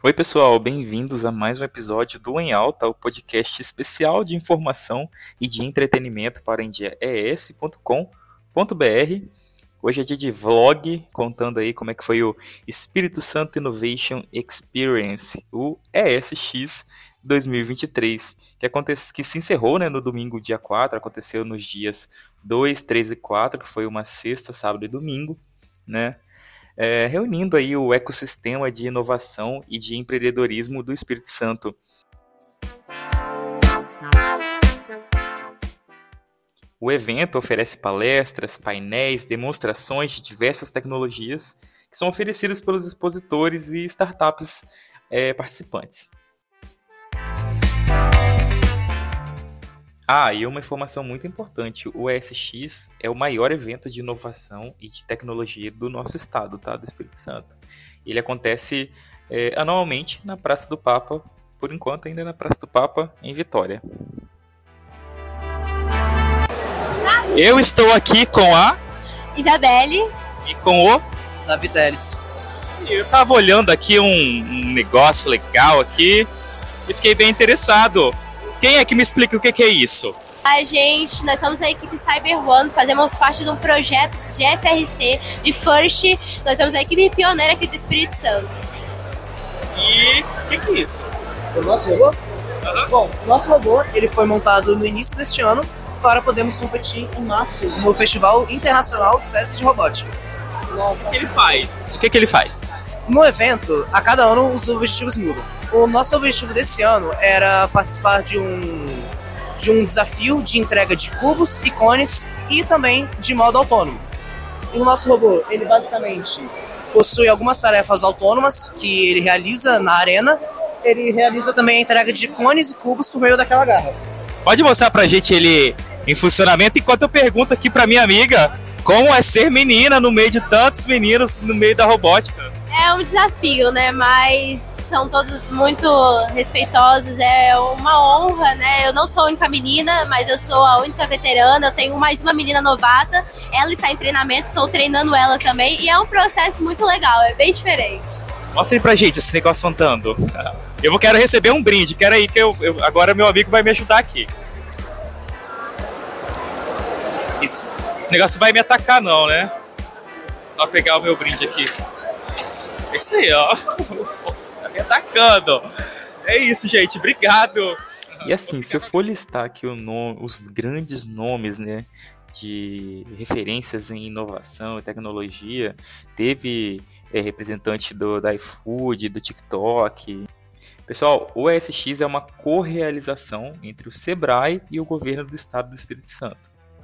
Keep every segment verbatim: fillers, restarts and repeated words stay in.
Oi, pessoal, bem-vindos a mais um episódio do Em Alta, o podcast especial de informação e de entretenimento para endia e s ponto com ponto b r. Hoje é dia de vlog, contando aí como é que foi o Espírito Santo Innovation Experience, o E S X dois mil e vinte e três, que, acontece, que se encerrou, né, no domingo, dia quatro, aconteceu nos dias dois, três e quatro, que foi uma sexta, sábado e domingo, né? É, reunindo aí o ecossistema de inovação e de empreendedorismo do Espírito Santo. O evento oferece palestras, painéis, demonstrações de diversas tecnologias que são oferecidas pelos expositores e startups é, participantes. Ah, e uma informação muito importante, o E S X é o maior evento de inovação e de tecnologia do nosso estado, tá? Do Espírito Santo. Ele acontece é, anualmente na Praça do Papa, por enquanto ainda na Praça do Papa, em Vitória. Eu estou aqui com a Isabelle e com o Davi Teles. Eu estava olhando aqui um, um negócio legal aqui e fiquei bem interessado. Quem é que me explica o que, que é isso? A gente, nós somos a equipe Cyber One, fazemos parte de um projeto de F R C, de FIRST. Nós somos a equipe pioneira aqui do Espírito Santo. E o que, que é isso? O nosso robô? Uhum. Bom, o nosso robô ele foi montado no início deste ano para podermos competir em março no Festival Internacional C E S de Robótica. Nossa, o que ele faz? O que, que ele faz? No evento, a cada ano os objetivos mudam. O nosso objetivo desse ano era participar de um, de um desafio de entrega de cubos e cones e também de modo autônomo. E o nosso robô, ele basicamente possui algumas tarefas autônomas que ele realiza na arena. Ele realiza também a entrega de cones e cubos por meio daquela garra. Pode mostrar pra gente ele em funcionamento enquanto eu pergunto aqui pra minha amiga como é ser menina no meio de tantos meninos no meio da robótica. É um desafio, né? Mas são todos muito respeitosos, é uma honra, né? Eu não sou a única menina, mas eu sou a única veterana, eu tenho mais uma menina novata, ela está em treinamento, estou treinando ela também, e é um processo muito legal, é bem diferente. Mostra aí pra gente esse negócio andando. Eu vou quero receber um brinde, quero aí que eu, eu agora meu amigo vai me ajudar aqui. Esse, esse negócio vai me atacar não, né? Só pegar o meu brinde aqui. É isso aí, ó. Tá me atacando. É isso, gente. Obrigado. E assim, se eu for listar aqui o nome, os grandes nomes, né, de referências em inovação e tecnologia, teve é, representante do, da iFood, do TikTok. Pessoal, o E S X é uma co-realização entre o Sebrae e o governo do estado do Espírito Santo.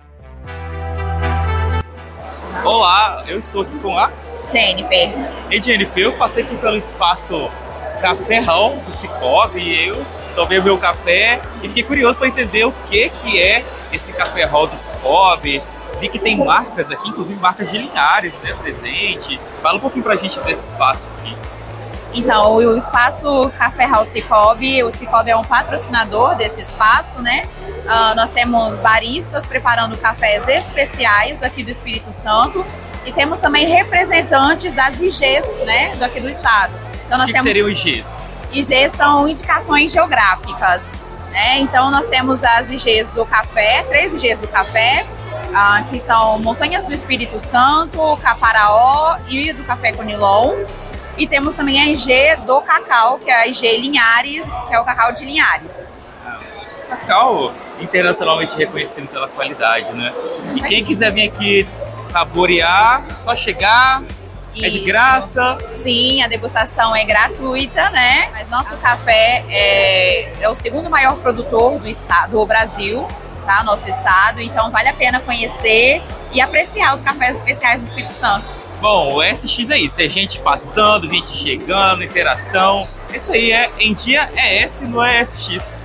Olá, eu estou aqui com a Jennifer. Ei, Jennifer, eu passei aqui pelo espaço Café Hall do Cicobi e eu tomei o meu café e fiquei curioso para entender o que, que é esse Café Hall do Cicobi. Vi que tem marcas aqui, inclusive marcas de Linhares, né, presente. Fala um pouquinho pra gente desse espaço aqui. Então, o espaço Café Hall Cicobi, o Cicobi é um patrocinador desse espaço, né? Uh, nós temos baristas preparando cafés especiais aqui do Espírito Santo. E temos também representantes das I Gs, né, daqui do estado. Então, nós o que, temos... que seriam I Gs? I Gs são indicações geográficas, né? Então nós temos as I Gs do café, três I Gs do café, ah, que são Montanhas do Espírito Santo, Caparaó e do Café Conilon. E temos também a I G do cacau, que é a I G Linhares, que é o cacau de Linhares. Cacau internacionalmente reconhecido pela qualidade, né? E quem quiser vir aqui saborear, só chegar, Isso. É de graça. Sim, a degustação é gratuita, né? Mas nosso café é, é o segundo maior produtor do estado, do Brasil, tá? Nosso estado, então vale a pena conhecer e apreciar os cafés especiais do Espírito Santo. Bom, o E S X é isso, é gente passando, gente chegando, interação. Isso aí é em dia E S no E S X.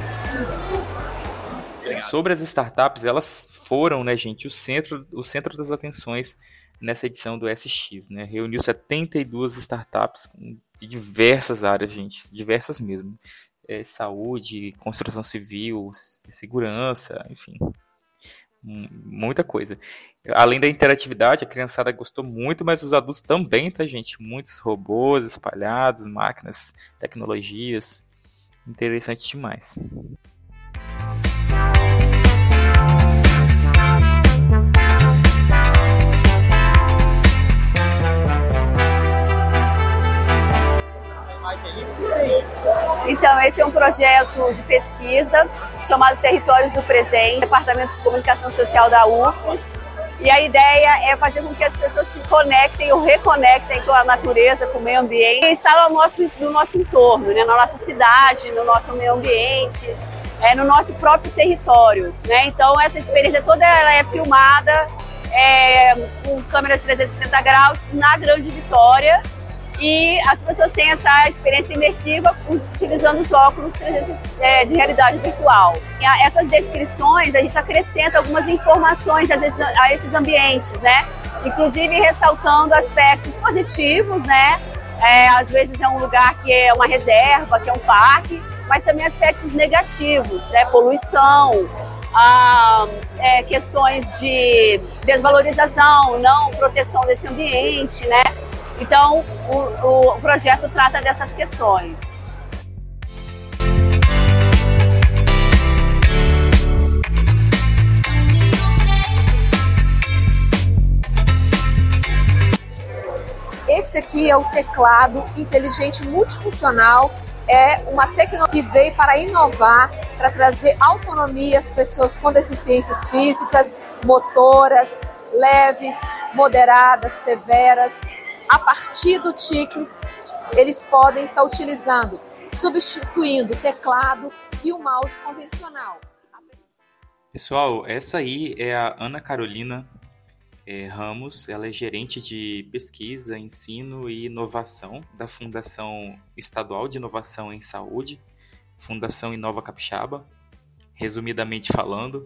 Sobre as startups, elas foram, né, gente, o centro, o centro das atenções nessa edição do E S X, né? Reuniu setenta e duas startups de diversas áreas, gente, diversas mesmo. É, saúde, construção civil, segurança, enfim. Muita coisa. Além da interatividade, a criançada gostou muito, mas os adultos também, tá, gente? Muitos robôs espalhados, máquinas, tecnologias. Interessante demais. Então, esse é um projeto de pesquisa chamado Territórios do Presente, Departamento de Comunicação Social da U F E S. E a ideia é fazer com que as pessoas se conectem ou reconectem com a natureza, com o meio ambiente, e estar no nosso, no nosso entorno, né? Na nossa cidade, no nosso meio ambiente, é, no nosso próprio território, né? Então, essa experiência toda ela é filmada é, com câmeras trezentos e sessenta graus na Grande Vitória. E as pessoas têm essa experiência imersiva utilizando os óculos de realidade virtual. E a essas descrições, a gente acrescenta algumas informações a esses ambientes, né? Inclusive ressaltando aspectos positivos, né? É, às vezes é um lugar que é uma reserva, que é um parque, mas também aspectos negativos, né? Poluição, ah, é, questões de desvalorização, não proteção desse ambiente, né? Então, o, o projeto trata dessas questões. Esse aqui é o teclado inteligente multifuncional, é uma tecnologia que veio para inovar, para trazer autonomia às pessoas com deficiências físicas, motoras, leves, moderadas, severas. A partir do ticles, eles podem estar utilizando, substituindo o teclado e o mouse convencional. Pessoal, essa aí é a Ana Carolina é, Ramos. Ela é gerente de pesquisa, ensino e inovação da Fundação Estadual de Inovação em Saúde, Fundação Inova Capixaba, resumidamente falando.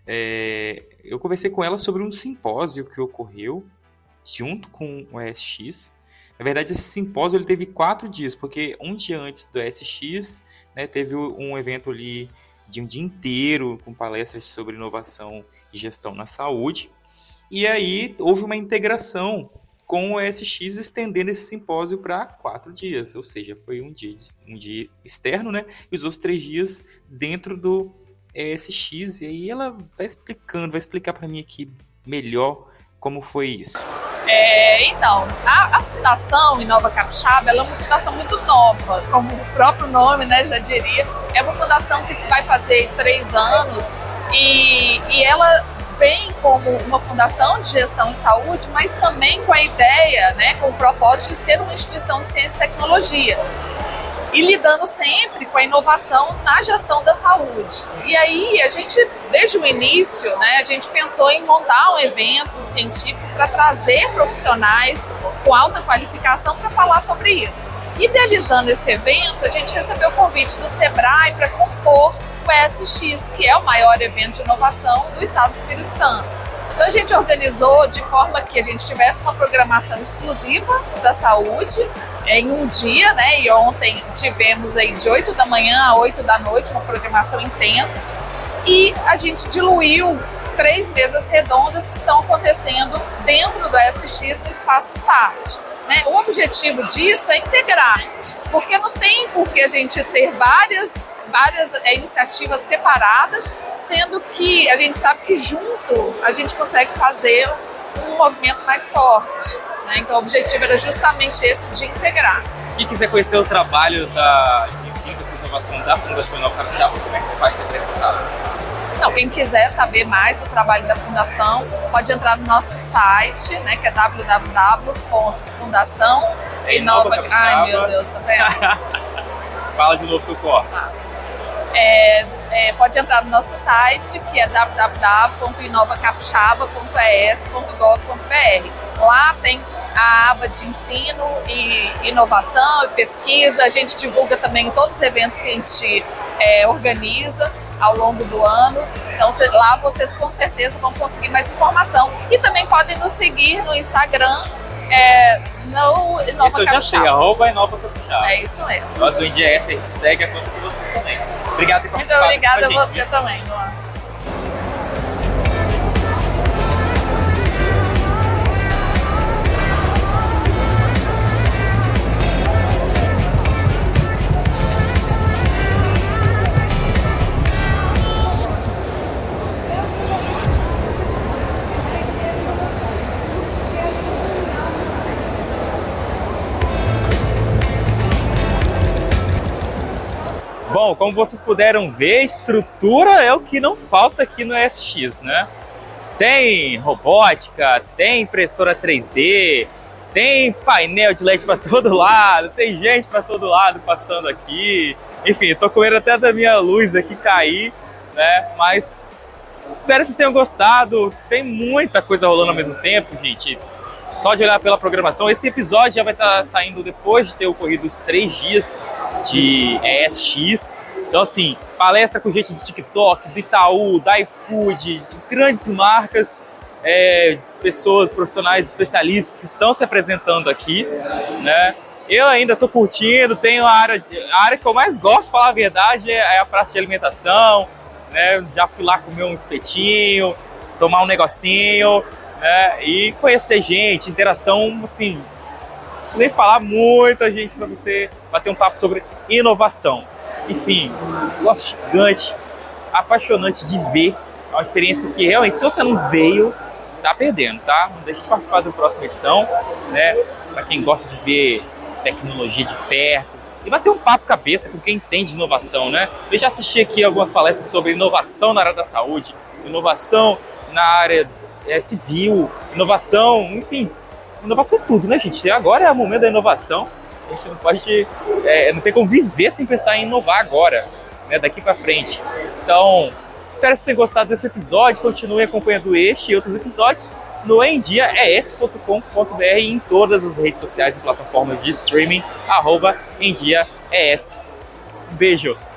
É, eu conversei com ela sobre um simpósio que ocorreu junto com o E S X. Na verdade, esse simpósio ele teve quatro dias, porque um dia antes do E S X, né, teve um evento ali de um dia inteiro com palestras sobre inovação e gestão na saúde. E aí houve uma integração com o E S X, estendendo esse simpósio para quatro dias. Ou seja, foi um dia, um dia externo, né, e os outros três dias dentro do E S X. E aí ela está explicando, vai explicar para mim aqui melhor como foi isso. É, então, a, a Fundação Inova Capixaba, ela é uma fundação muito nova, como o próprio nome, né, já diria. É uma fundação que vai fazer três anos e, e ela vem como uma fundação de gestão em saúde, mas também com a ideia, né, com o propósito de ser uma instituição de ciência e tecnologia. E lidando sempre com a inovação na gestão da saúde. E aí, a gente, desde o início, né, a gente pensou em montar um evento científico para trazer profissionais com alta qualificação para falar sobre isso. Idealizando esse evento, a gente recebeu o convite do Sebrae para compor o E S X, que é o maior evento de inovação do estado do Espírito Santo. Então a gente organizou de forma que a gente tivesse uma programação exclusiva da saúde em um dia, né? E ontem tivemos aí de oito da manhã a oito da noite uma programação intensa. E a gente diluiu três mesas redondas que estão acontecendo dentro do E S X no Espaço Start. Né? O objetivo disso é integrar, porque não tem por que a gente ter várias, várias é, iniciativas separadas, sendo que a gente sabe que junto a gente consegue fazer um movimento mais forte. Né? Então o objetivo era justamente esse, de integrar. Quem quiser conhecer o trabalho da, de ensino, pesquisa e inovação da Fundação Inova Capixaba, como é que faz para entrar em contato? Então, quem quiser saber mais do trabalho da Fundação, pode entrar no nosso site, né, que é w w w ponto fundação inova capixaba. Ai, meu Deus, tá vendo? Fala de novo que eu corto. Ah. É, é, pode entrar no nosso site, que é w w w ponto inova capixaba ponto e s ponto gov ponto b r. Lá tem a aba de ensino e inovação e pesquisa. A gente divulga também todos os eventos que a gente é, organiza ao longo do ano. Então cê, lá vocês com certeza vão conseguir mais informação. E também podem nos seguir no Instagram, é, no Inova Isso eu já sei, arroba Inova Capixaba. É isso mesmo. Nós do I D S a gente segue a conta de vocês também. Obrigado por Muito participar. obrigada a você também, Luan. Bom, como vocês puderam ver, estrutura é o que não falta aqui no E S X, né? Tem robótica, tem impressora três D, tem painel de L E D para todo lado, tem gente para todo lado passando aqui. Enfim, tô com medo até da minha luz aqui cair, né? Mas espero que vocês tenham gostado. Tem muita coisa rolando ao mesmo tempo, gente. Só de olhar pela programação. Esse episódio já vai estar saindo depois de ter ocorrido os três dias de E S X. Então, assim, palestra com gente do TikTok, do Itaú, da iFood, de grandes marcas, é, pessoas, profissionais, especialistas que estão se apresentando aqui, né? Eu ainda estou curtindo, tenho a área, a área que eu mais gosto, falar a verdade, é a praça de alimentação, né? Já fui lá comer um espetinho, tomar um negocinho, né? E conhecer gente, interação, assim, não preciso nem falar muita gente para você bater um papo sobre inovação. Enfim, gosto gigante, apaixonante de ver, é uma experiência que realmente, se você não veio, tá perdendo, tá? Não deixe de participar da próxima edição, né? Para quem gosta de ver tecnologia de perto e bater um papo cabeça com quem entende de inovação, né? Eu já assisti aqui algumas palestras sobre inovação na área da saúde, inovação na área é, civil, inovação, enfim, inovação é tudo, né, gente? Agora é o momento da inovação. A gente não pode, é, não tem como viver sem pensar em inovar agora, né, daqui para frente. Então, espero que vocês tenham gostado desse episódio. Continue acompanhando este e outros episódios no em dia e s ponto com ponto b r e em todas as redes sociais e plataformas de streaming, arroba em dia e s. Um beijo!